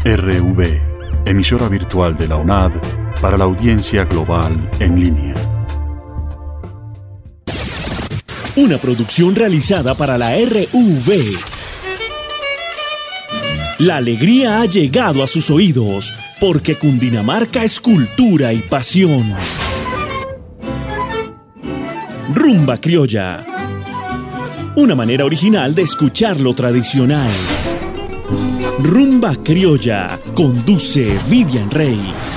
RV, emisora virtual de la UNAD para la audiencia global en línea. Una producción realizada para la RV. La alegría ha llegado a sus oídos, porque Cundinamarca es cultura y pasión. Rumba criolla. Una manera original de escuchar lo tradicional. Rumba criolla. Conduce Vivian Rey.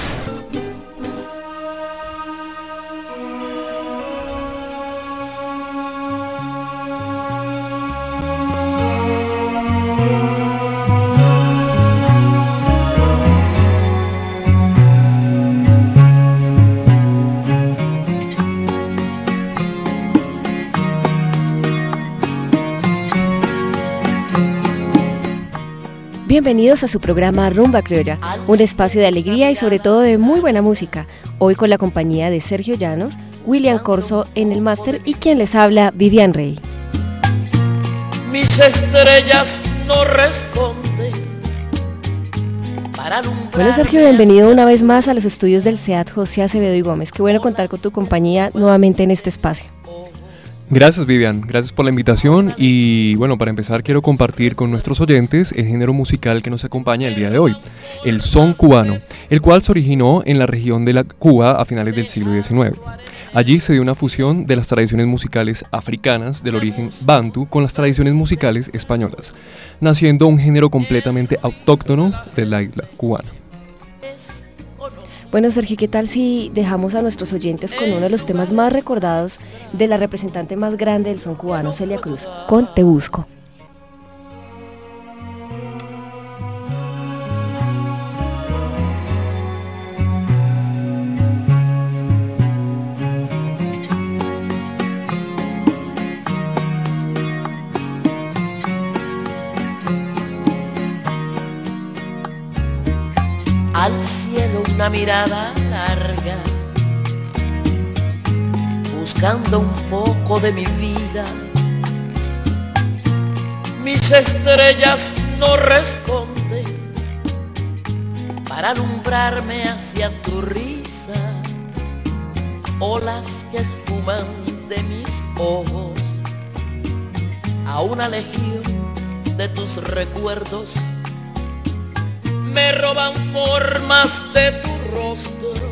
Bienvenidos a su programa Rumba Criolla, un espacio de alegría y sobre todo de muy buena música. Hoy con la compañía de Sergio Llanos, William Corso en el máster y quien les habla, Vivian Rey. Mis estrellas no responden. Bueno, Sergio, bienvenido una vez más a los estudios del SEAD José Acevedo y Gómez. Qué bueno contar con tu compañía nuevamente en este espacio. Gracias, Vivian, gracias por la invitación y bueno, para empezar quiero compartir con nuestros oyentes el género musical que nos acompaña el día de hoy, el son cubano, el cual se originó en la región de la Cuba a finales del siglo XIX. Allí se dio una fusión de las tradiciones musicales africanas del origen bantu con las tradiciones musicales españolas, naciendo un género completamente autóctono de la isla cubana. Bueno, Sergio, ¿qué tal si dejamos a nuestros oyentes con uno de los temas más recordados de la representante más grande del son cubano, Celia Cruz, con Te Busco? Al cielo una mirada larga, buscando un poco de mi vida. Mis estrellas no responden para alumbrarme hacia tu risa. Olas que esfuman de mis ojos a una legión de tus recuerdos. Me roban formas de tu rostro,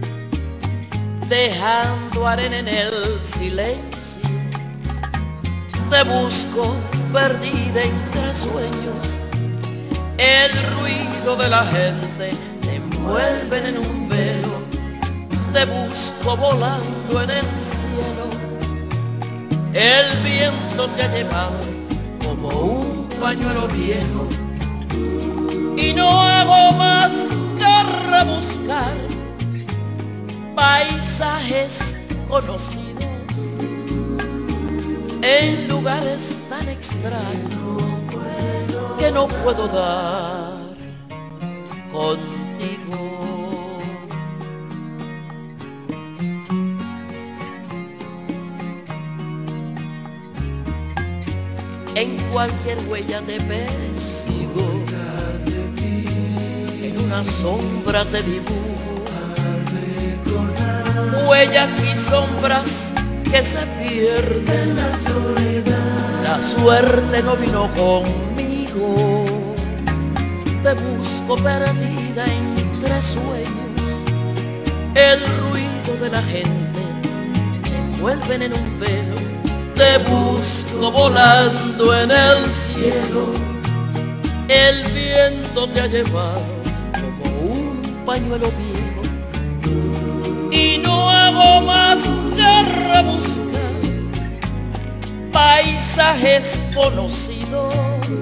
dejando arena en el silencio. Te busco perdida entre sueños. El ruido de la gente te envuelven en un velo. Te busco volando en el cielo. El viento te ha llevado como un pañuelo viejo. Y no hago más que rebuscar paisajes conocidos en lugares tan extraños que no puedo dar contigo. En cualquier huella te persigo, una sombra te dibujo, huellas y sombras que se pierden. La suerte no vino conmigo. Te busco perdida entre sueños. El ruido de la gente me envuelven en un velo. Te busco volando en el cielo. El viento te ha llevado pañuelo viejo. Y no hago más que rebuscar paisajes conocidos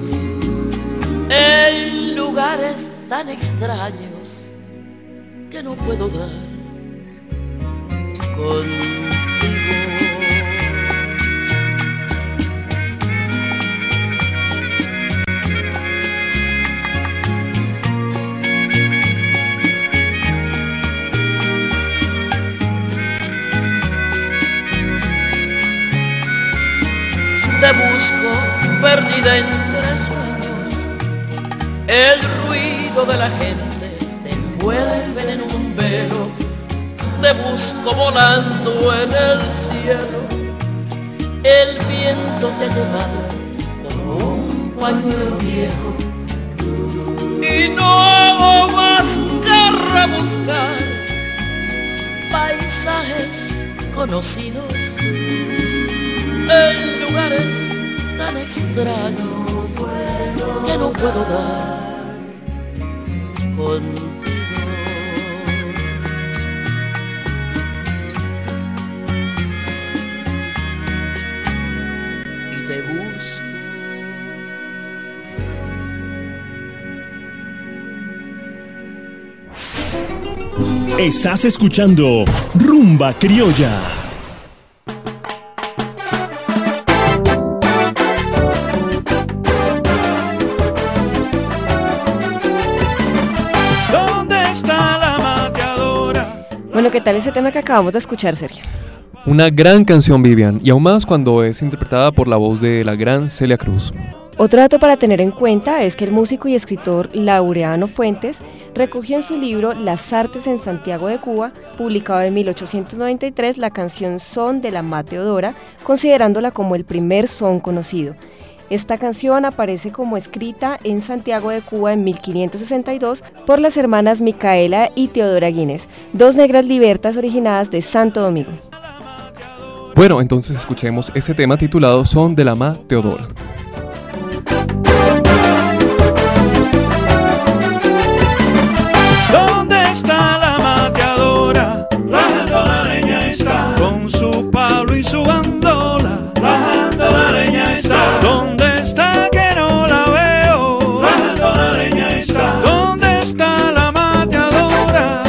en lugares tan extraños que no puedo dar contigo. Te busco perdida entre sueños. El ruido ruido de la gente te envuelven en un velo, te busco volando en el cielo, el viento te ha llevado como un pañuelo viejo y no hago más que rebuscar paisajes conocidos en lugares tan extraños que no puedo dar contigo. Y te busco. Estás escuchando Rumba Criolla. Bueno, ¿qué tal ese tema que acabamos de escuchar, Sergio? Una gran canción, Vivian, y aún más cuando es interpretada por la voz de la gran Celia Cruz. Otro dato para tener en cuenta es que el músico y escritor Laureano Fuentes recogió en su libro Las Artes en Santiago de Cuba, publicado en 1893, la canción Son de la Ma Teodora, considerándola como el primer son conocido. Esta canción aparece como escrita en Santiago de Cuba en 1562 por las hermanas Micaela y Teodora Guinness, dos negras libertas originadas de Santo Domingo. Bueno, entonces escuchemos ese tema titulado Son de la Ma Teodora. ¿Dónde está la mateadora? Rajando la leña está. Con su palo y su bandola. Rajando la leña está. ¿Dónde está que no la veo? Rajando la leña está. ¿Dónde está la mateadora?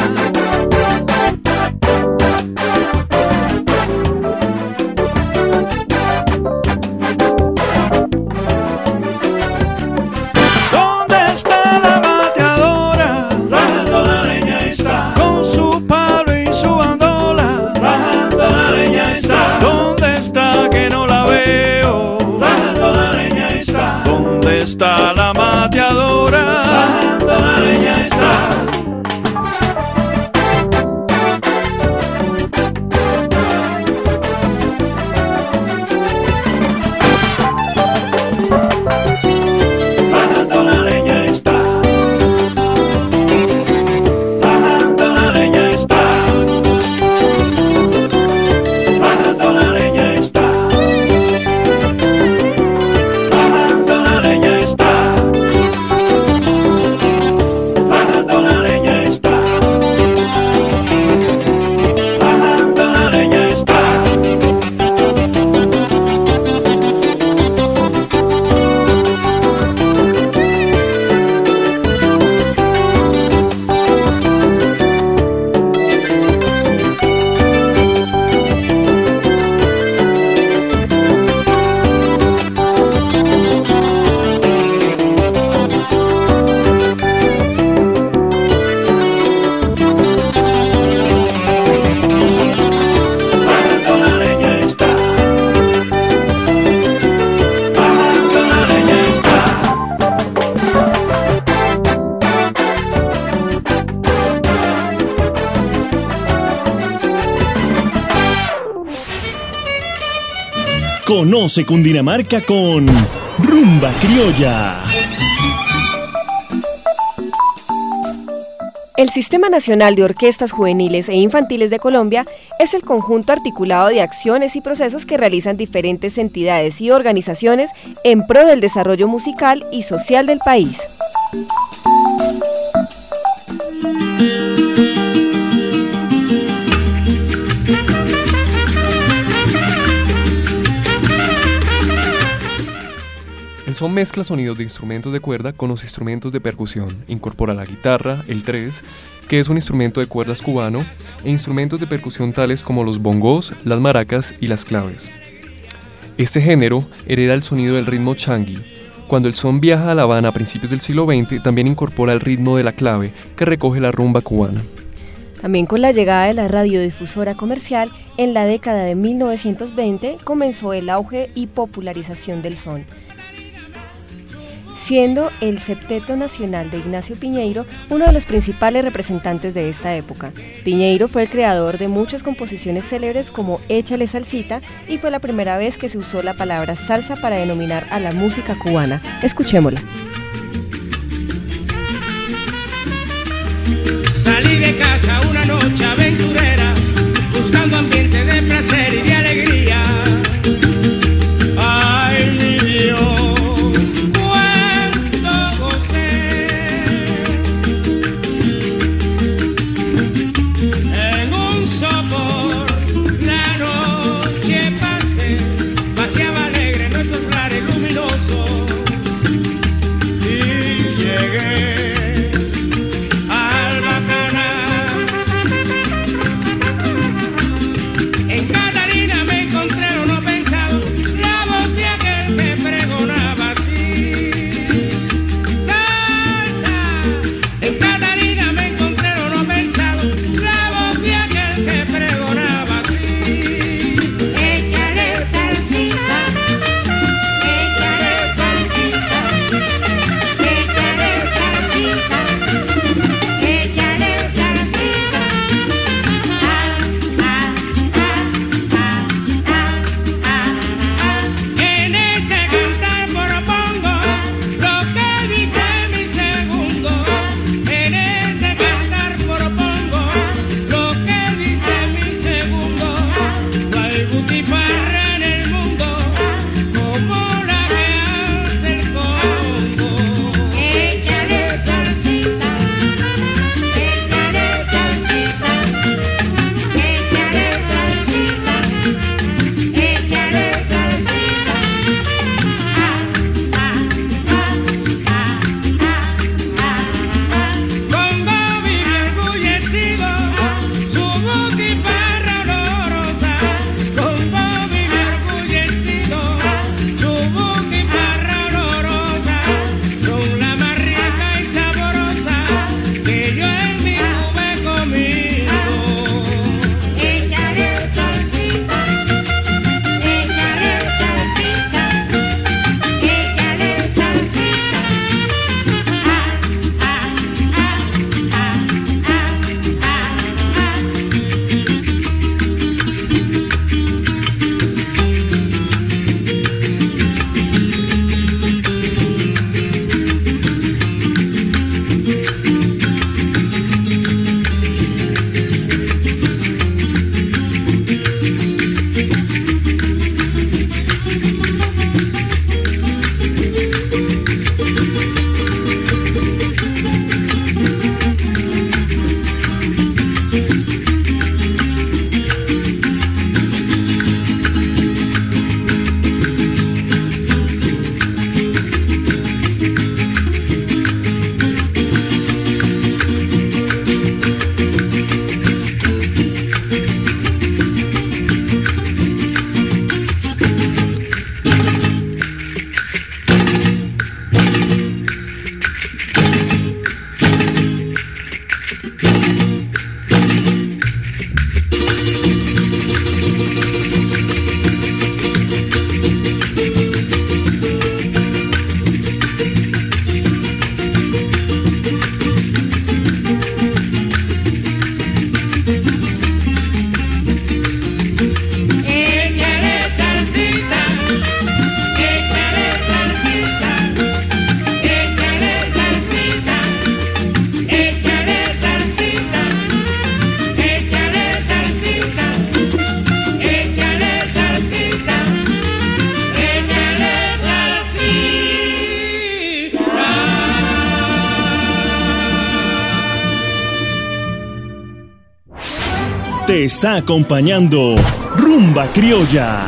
¿Dónde está la mateadora? Rajando la leña está. Con su palo y su bandola. Rajando la leña está. ¿Dónde está que no la veo? Rajando la leña está. ¿Dónde está la mateadora? Rajando la leña está. Rajando la leña está. Rajando la leña está. Rajando la leña está. Rajando la leña está. Rajando la leña está. Rajando la leña está. Rajando la leña está. Rajando la leña está. Conoce Cundinamarca con Rumba Criolla. El Sistema Nacional de Orquestas Juveniles e Infantiles de Colombia es el conjunto articulado de acciones y procesos que realizan diferentes entidades y organizaciones en pro del desarrollo musical y social del país. El son mezcla sonidos de instrumentos de cuerda con los instrumentos de percusión. Incorpora la guitarra, el tres, que es un instrumento de cuerdas cubano, e instrumentos de percusión tales como los bongos, las maracas y las claves. Este género hereda el sonido del ritmo changui. Cuando el son viaja a La Habana a principios del siglo XX, también incorpora el ritmo de la clave, que recoge la rumba cubana. También con la llegada de la radiodifusora comercial, en la década de 1920 comenzó el auge y popularización del son. siendo el Septeto Nacional de Ignacio Piñeiro uno de los principales representantes de esta época. Piñeiro fue el creador de muchas composiciones célebres como Échale Salsita y fue la primera vez que se usó la palabra salsa para denominar a la música cubana. Escuchémosla. Salí de casa una noche aventurera, buscando ambiente de placer y de alegría. Ay, mi Dios, cuánto gocé. En un sopor la noche pasé, paseaba alegre nuestros lares luminosos y llegué. Te está acompañando Rumba Criolla.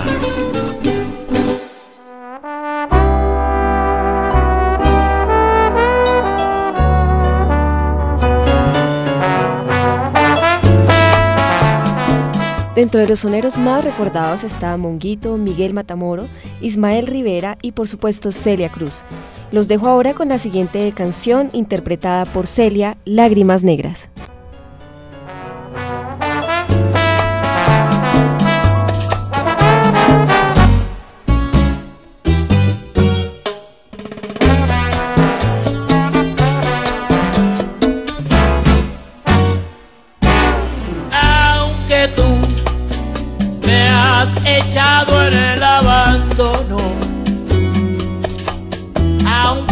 Dentro de los soneros más recordados está Monguito, Miguel Matamoro, Ismael Rivera y por supuesto Celia Cruz. Los dejo ahora con la siguiente canción interpretada por Celia, Lágrimas Negras.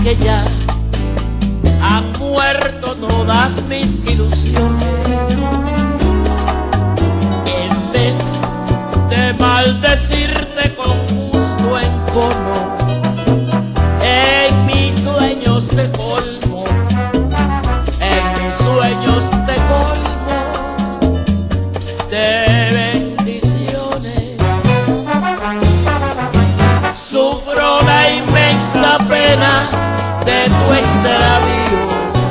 que ya han muerto todas mis ilusiones. En vez de maldecirte con justo encono, en mis sueños te colmo, en mis sueños te colmo de bendiciones. Sufro la inmensa pena de tu extravío,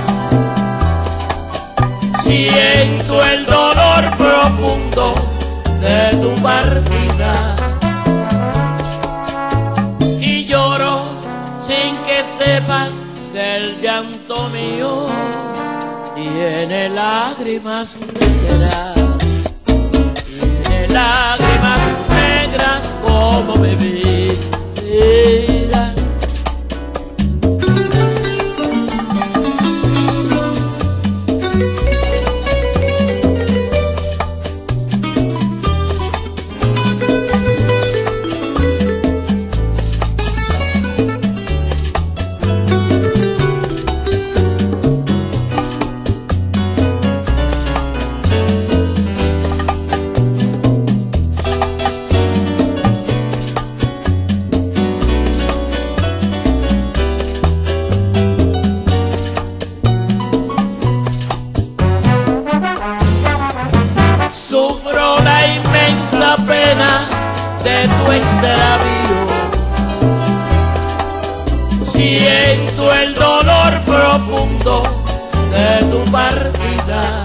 siento el dolor profundo de tu partida y lloro sin que sepas del llanto mío. Tiene lágrimas negras, tiene lágrimas negras como mi vida. Sufro la inmensa pena de tu extravío, siento el dolor profundo de tu partida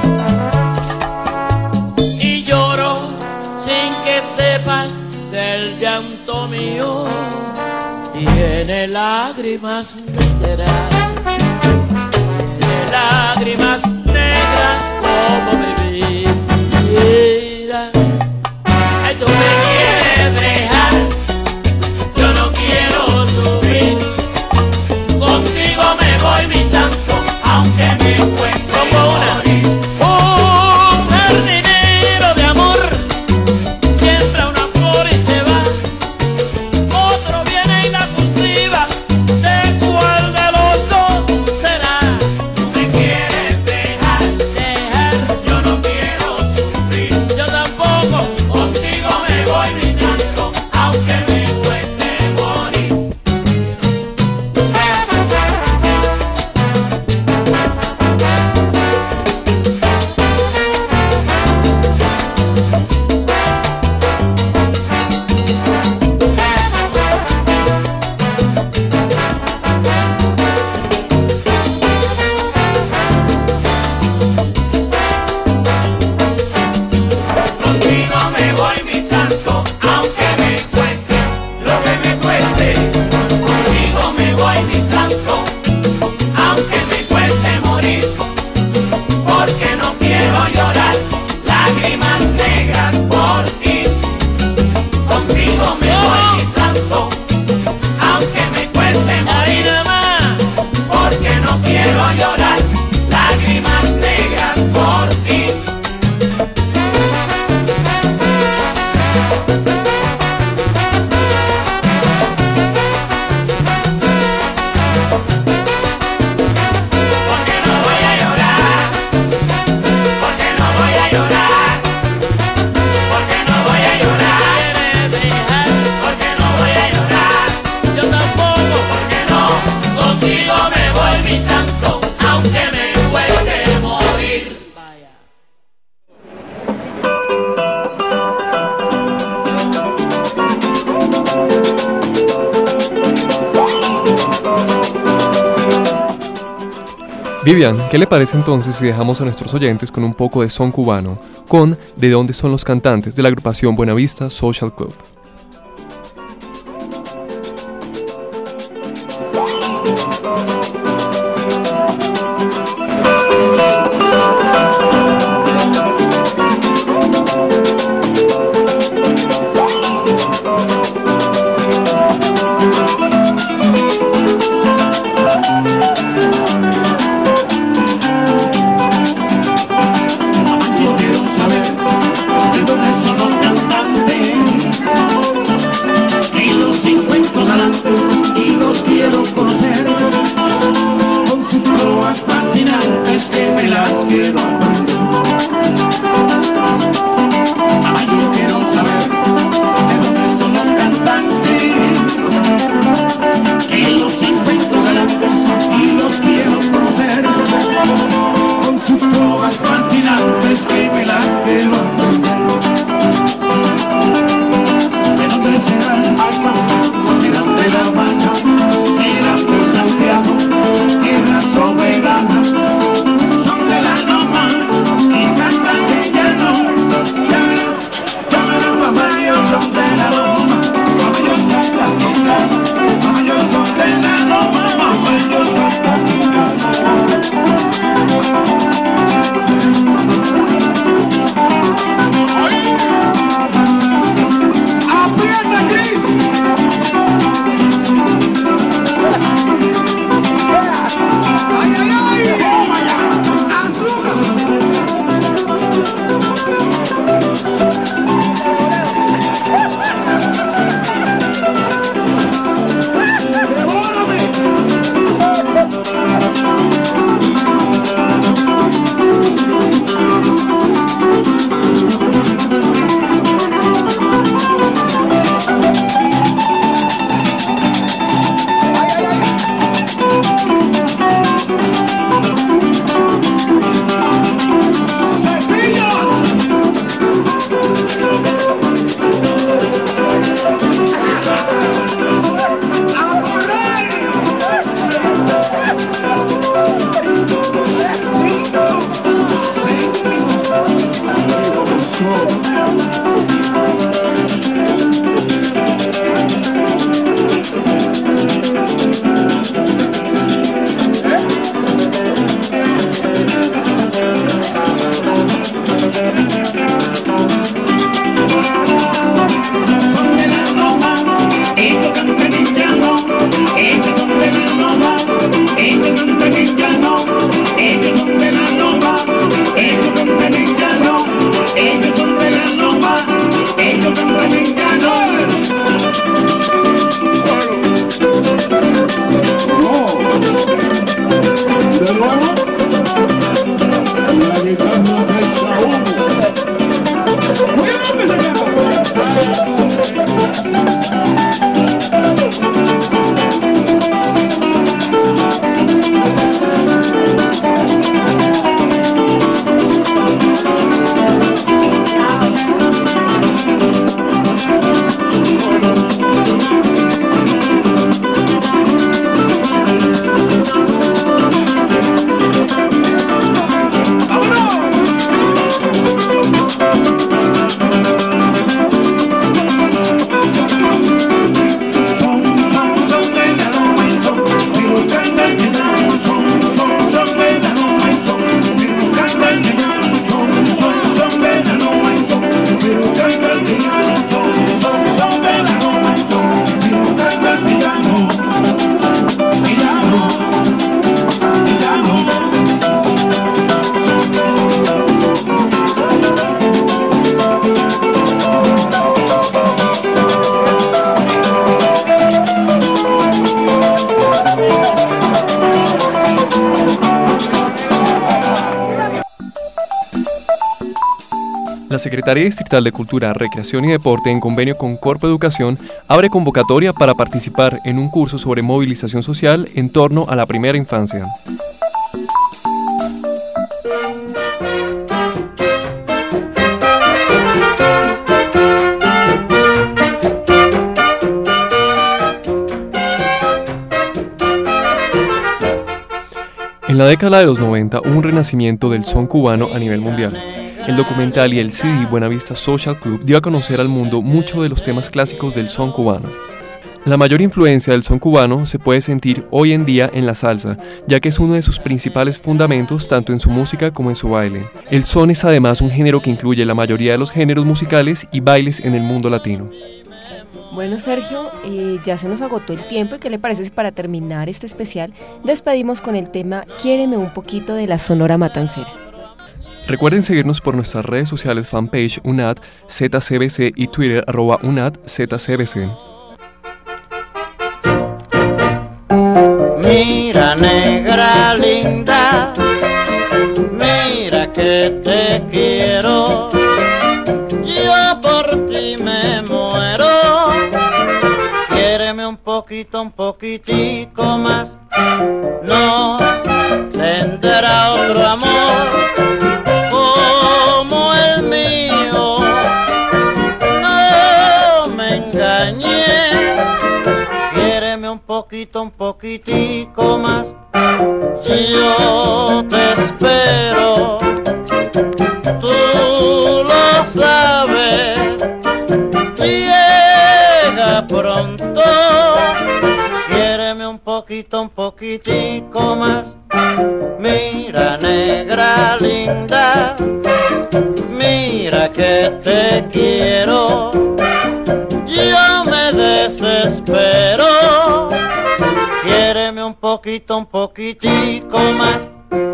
y lloro sin que sepas del llanto mío. Tiene lágrimas negras, tiene lágrimas negras como mi vida. Ay, tú me quieres dejar, yo no quiero sufrir. Contigo me voy, mi santo, aunque me cueste morir. Un jardinero de amor siembra una flor y se va, otro viene y la cultiva. ¿De cuál de los dos será? Tú me quieres dejar, yo no quiero sufrir. Yo tampoco, contigo me voy, mi santo, aunque me cueste morir. Contigo me voy, mi santo, aunque me cueste lo que me cueste. Contigo me voy, mi santo, aunque me cueste morir. Porque no quiero llorar lágrimas negras por ti. Contigo me voy, mi santo, aunque me cueste morir. Porque no quiero llorar lágrimas negras por ti. Porque no voy a llorar, porque no voy a llorar, porque no voy a llorar, porque no voy a llorar. Yo tampoco, porque no, contigo me voy, mi santo, aunque me cueste morir. Vivian, ¿qué le parece entonces si dejamos a nuestros oyentes con un poco de son cubano, con ¿De dónde son los cantantes?, de la agrupación Buenavista Social Club? Yo quiero saber de dónde son los cantantes. Secretaría Distrital de Cultura, Recreación y Deporte, en convenio con Corpo Educación, abre convocatoria para participar en un curso sobre movilización social en torno a la primera infancia. En la década de los 90 hubo un renacimiento del son cubano a nivel mundial. El documental y el CD Buenavista Social Club dio a conocer al mundo muchos de los temas clásicos del son cubano. La mayor influencia del son cubano se puede sentir hoy en día en la salsa, ya que es uno de sus principales fundamentos tanto en su música como en su baile. El son es además un género que incluye la mayoría de los géneros musicales y bailes en el mundo latino. Bueno, Sergio, ya se nos agotó el tiempo y ¿qué le parece si para terminar este especial despedimos con el tema Quiéreme un poquito de la Sonora Matancera? Recuerden seguirnos por nuestras redes sociales fanpage UNAD, ZCBC y Twitter @UNAD, ZCBC. Mira, negra linda, mira que te quiero, yo por ti me muero. Quiéreme un poquitico más, no tendrá otro amor como el mío. No me engañes, quiéreme un poquitico más, yo te espero, tú lo sabes, llega pronto, quiéreme un poquitico más. Mira, negra linda, mira que te quiero, yo me desespero, quiéreme un poquitico más.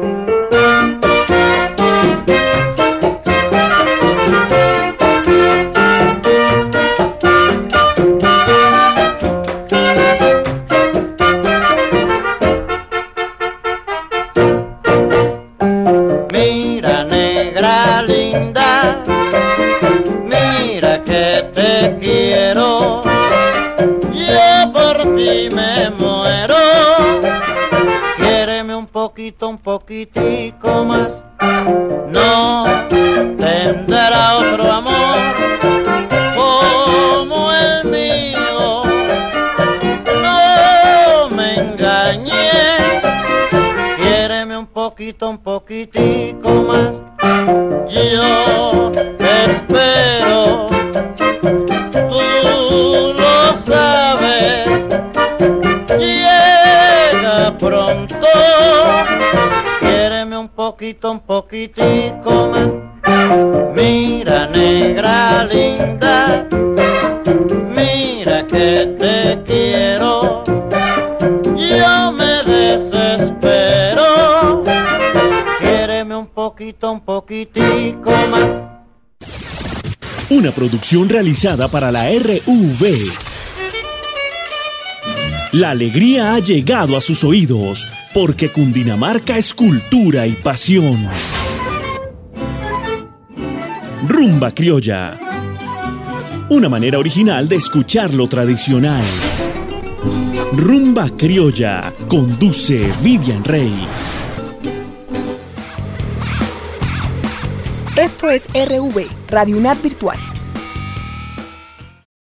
Mira, negra linda, mira que te quiero, yo por ti me muero. Quiéreme un poquitico más, no tendrá otro amor como el mío. No me engañes, quiéreme un poquitico más, yo te espero, tú lo sabes, llega pronto, quiéreme un poquitico más. Mira, negra linda, mira que te quiero, yo me desespero, quiéreme un poquitico más. Una producción realizada para la RV. La alegría ha llegado a sus oídos, porque Cundinamarca es cultura y pasión. Rumba criolla. Una manera original de escuchar lo tradicional. Rumba criolla. Conduce Vivian Rey. Esto es RV, Radio UNAD Virtual.